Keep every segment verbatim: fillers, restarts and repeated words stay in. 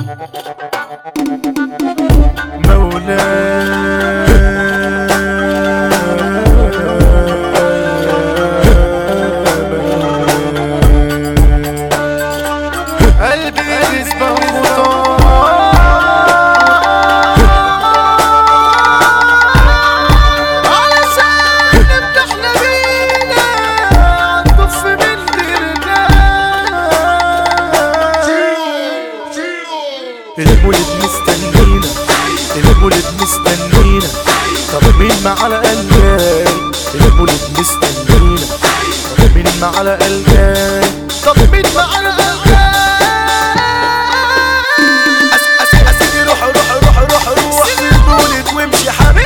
المولد مستنينا، المولد مستنينا، طب مين معنا قلبي؟ المولد مستنينا، طب مين معنا قلبي؟ طب مين معنا قلبي؟ اسيدي روح روح روح روح روح في المولد وامشي حبة،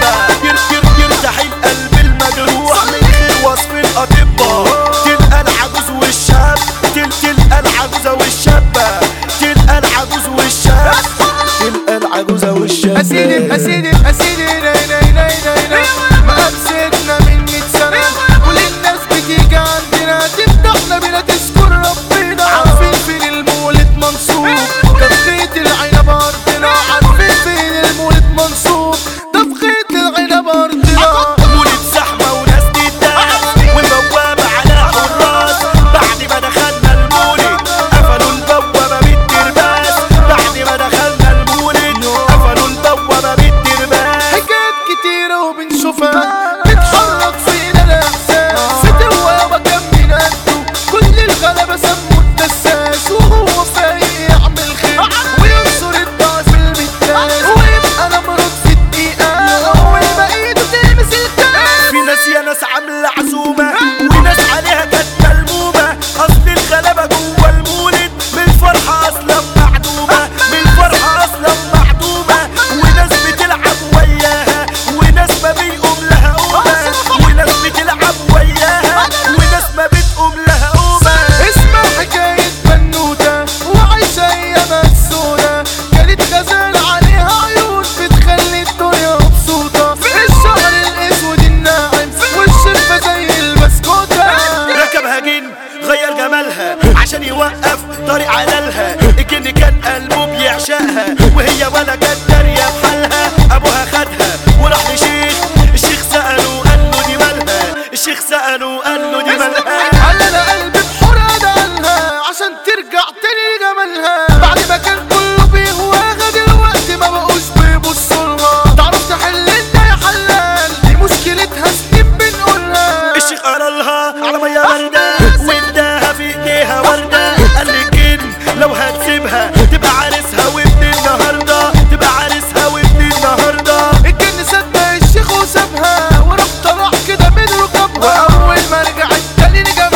يرتاح القلب المجروح من غير وصف الأطباء. تلقى العجوز والشاب، تلقى العجوزة والشابة، تلقى العجوز والشاب، تلقى العجوزة والشاب. أسيدي أسيدي أسيدي ناي ناي ناي ناي ناي مقابستنا من مية سنة، كل الناس بتيجي عندنا تفتحنا بينا تشكر ربنا. عارفين فين المولد منصوب؟ ده في خيط العنب أرضنا. عارفين فين المولد منصوب؟ ده في خيط العنب أرضنا. مولد زحمة وناس تداس والبوابة على حراس. بعد ما دخلنا المولد قفلوا البوابة بالترباس. بعد ما دخلنا المولد قفلوا البوابة بالترباس. حكايات كتيرة وبنشوفها بتحرك فينا الإحساس. فتوى وكم من قده كل الغلبة سموا الدساس. وهو فايق يعمل خير وينصر الضعف المتاس، ويبقى نمرض في الدقيقة أول ما إيده تلمس الكاس. في ناس يا ناس عاملة عزومة وناس عليها كانت ملمومة. أصل الغلبة جوه المولد من الفرحة أصلا معدومة، من الفرحة أصلا معدومة. وناس بتلعب وياها وناس ما بيقوم لها قومة، وناس بتلعب وياها وناس ما بتقوم لها قومة. اسمع حكاية بنوتة وعايشة أيامها السودا، كانت غزال عليها عيون بتخلي الدنيا مبسوطة. الشعر الأسود الناعم والشفة زي البسكوتة. ركبها جن غير جمالها عشان يوقف طريق علالها. الجن كان قلبه بيعشقها وهي ولا كانت دارية بحالها. أبوها خدها وراح لشيخ، الشيخ سأله قال له دي مالها، الشيخ سأله قال له دي مالها. قال أنا قلبي بحور أدعلها عشان ترجع تاني لجمالها. بعد ما كان كله بيهواها دلوقتي ما بقوش بيبصولها. تعرف تحل انت يا حلال دي مشكلتها سنين بنقولها. الشيخ قرالها على مية باردة واداها في ايديها وردة. قال للجن لو هتسيبها تبقى عارسها وابن النهاردة، تبقى عارسها وابن النهاردة. الجن صدق الشيخ وسابها وراح طلع كده من ركبها. وأول ما رجعت تاني لجمالها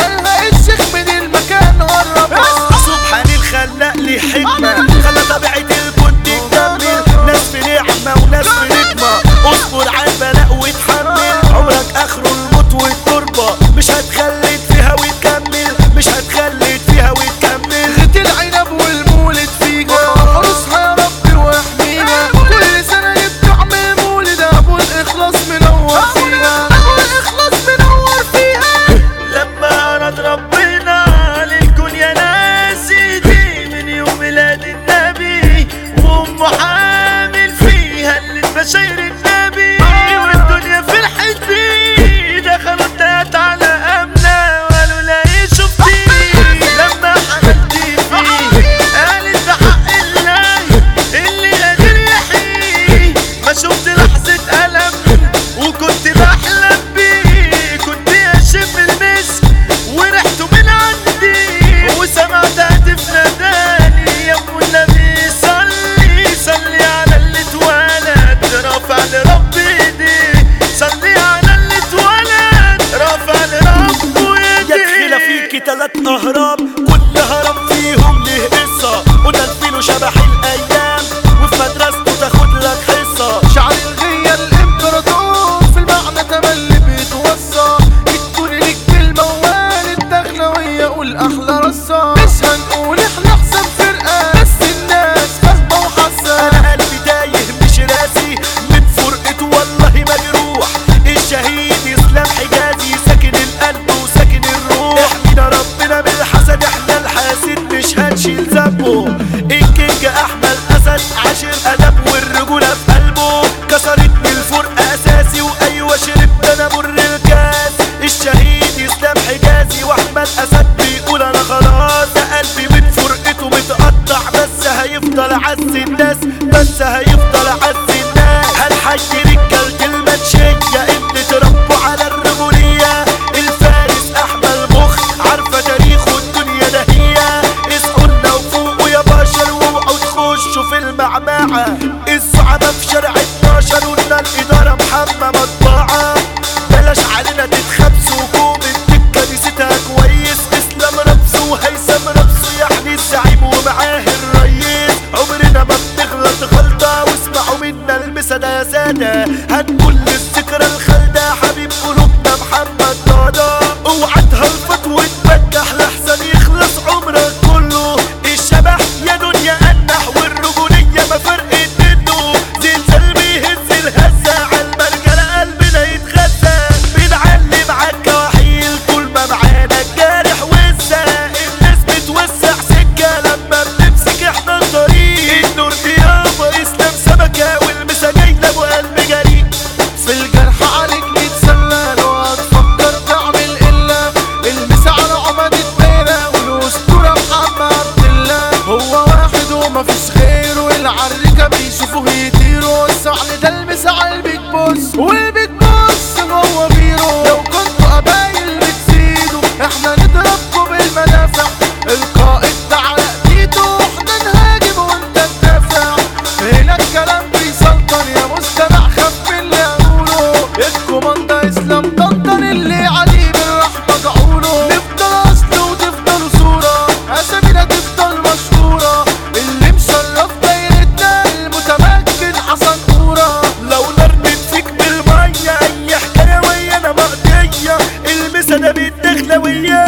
الناس بس هيفضل عز الناس. هالحي رجالة المنشية اللي تربوا على الرجولية. الفارس احمد مخ عارفة تاريخه الدنيا ده هي. اسقولنا وفوقوا يا بشر واوعوا تخشوا في المعمعة. الزعماء في شارع اتناشر قلنا الادارة محمى مطبعة. بلاش علينا تتخبسوا وجوم الدكة نسيتها كويس. اسلام رمسو وهيثم رمسو يعني الزعيم ومعاه الريس. عمرنا ما بنغلط غلطة واسمعوا منا المسا ده يا سادة. هنقول للذكرى الخالدة حبيب قلوبنا محمد ضادا. اوعى تهلفط وتبجح لحسن يخلص عمرك كله. الشبح يا دنيا انح والرجولية ما فرقت منه. زلزال بيهز الهزة عالمرجلة قلبنا يتغذى. بنعلم عالكواحيل طول ما معانا الجارح وزة. الناس بتوسع سكة لما بنمسك احنا الطريق. النور ديابة اسلام سمكة والمسا جايلة ابو قلب جريء. في الجرح عليك نتسلى لو هتفكر تعمل إلا. المسا على عمد الدايرة والأسطورة محمد عبد الله. هو واحد ومفيش غيره العريكة بيشوفوه يطيروا. الصعل ده المسا على البيج بوس والبيج بوس جوه بيرو. لو كنتوا قبايل بتزيدوا احنا نضربكوا بالمدافع. القائد ده على ايده احنا نهاجم وانت تدافع. هنا الكلام بيسلطن يا مستمع خف من اللي اقوله. الكوماندا اسلام طنطن اللي عليه بالرحمة جعوله. نفضل اصل وتفضل صورة اسامينا تفضل مشهورة. اللي مشرف دايرتنا المتمكن حسن كورة. لو نرمت فيك بالمية اي حكاية ويانا مقضية. المسا ده بالدخلة وياه.